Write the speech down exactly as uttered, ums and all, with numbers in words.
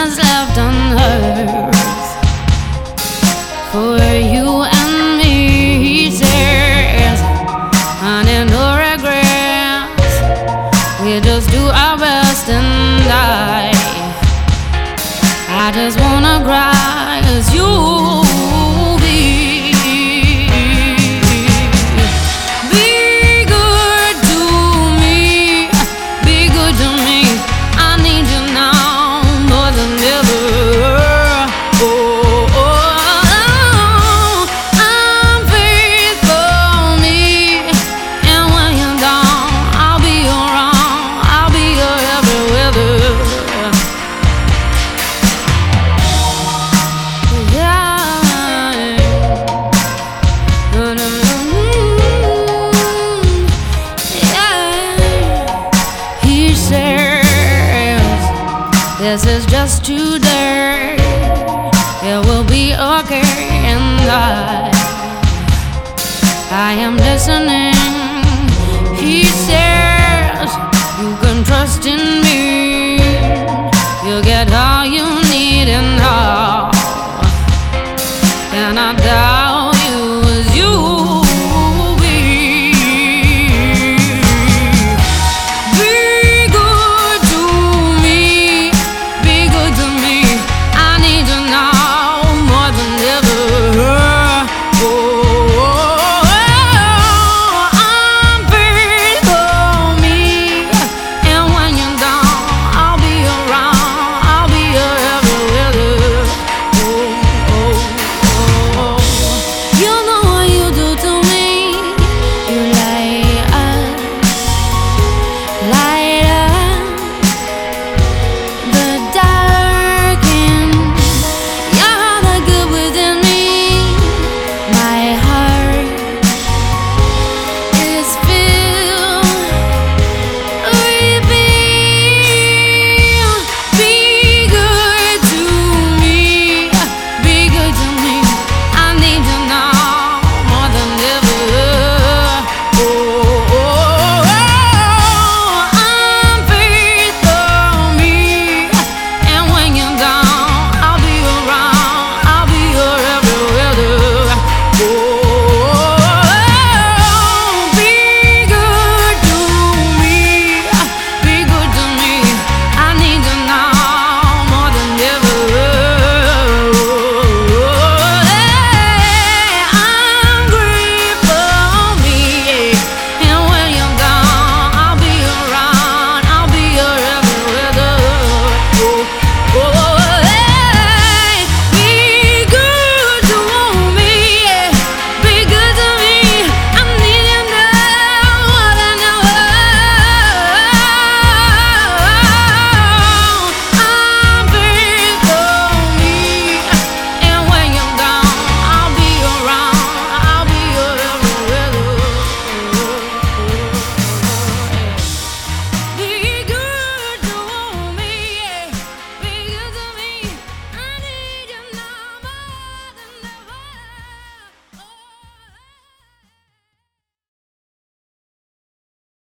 that's left on earth for you and me. He says, honey, no regrets. We just do our best and I, I just wanna cry as you. This is just today. It will be okay, and I, I am listening. He says you can trust in